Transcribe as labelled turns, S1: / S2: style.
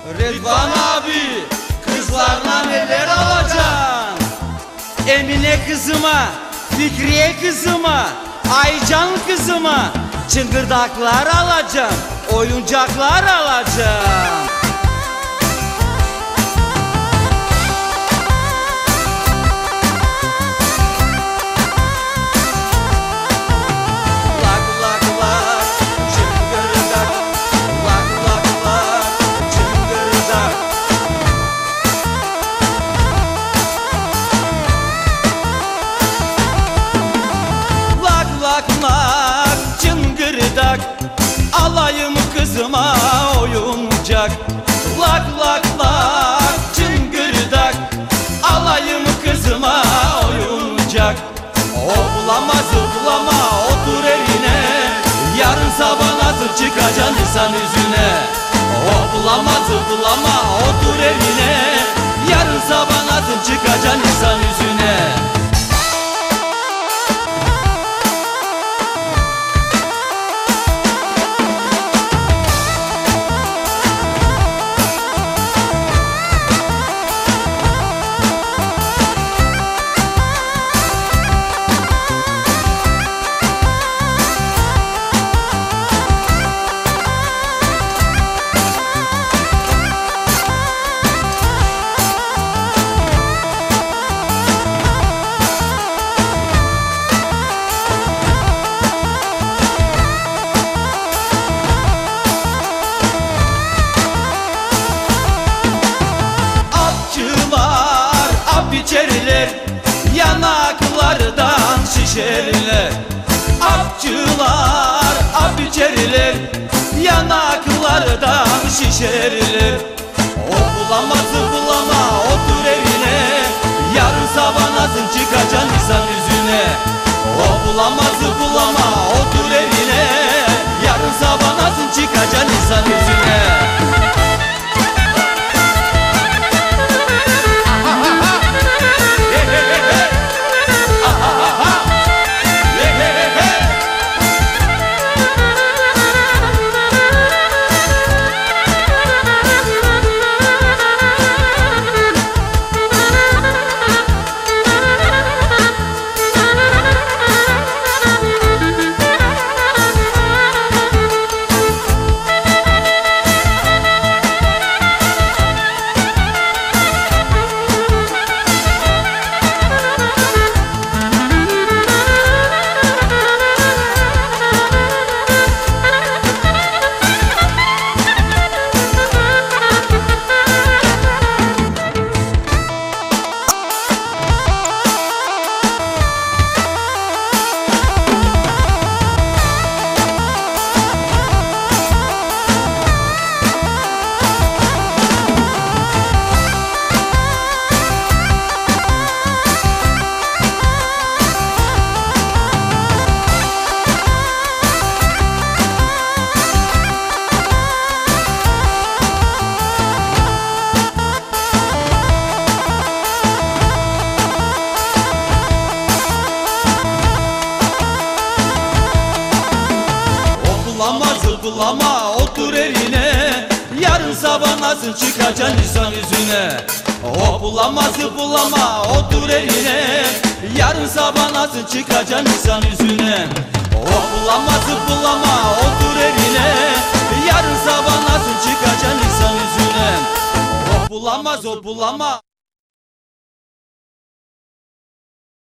S1: Rıdvan abi, kızlarla neler alacaksın? Emine kızıma, Fikriye kızıma, Aycan kızıma çıngırdaklar alacağım, oyuncaklar alacağım. Çıngırdak alayım kızıma oyuncak. Lak lak lak çıngırdak alayım kızıma oyuncak. O bulamaz bulama otur eline, yarın sabah nasıl çıkacaksın insan yüzüne. O bulamaz bulama otur eline, yarın sabah nasıl çıkacaksın insan yüzüne. İçeriler yanaklardan şişerler. Apçılar ap içeriler yanaklardan şişerler. O bulamaz bulama otur evine, yarın sabah nasıl çıkacaksın insan yüzüne. O bulamaz bulama otur evine, yarın sabah nasıl çıkacaksın insan yüzüne. Bulama otur eline, yarın sabah nasıl çıkacaksın insan yüzüne. O bulamaz bulama otur eline, yarın sabah nasıl çıkacaksın insan yüzüne. O bulamaz bulama otur eline, yarın sabah nasıl çıkacaksın insan yüzüne. O bulamaz bulama.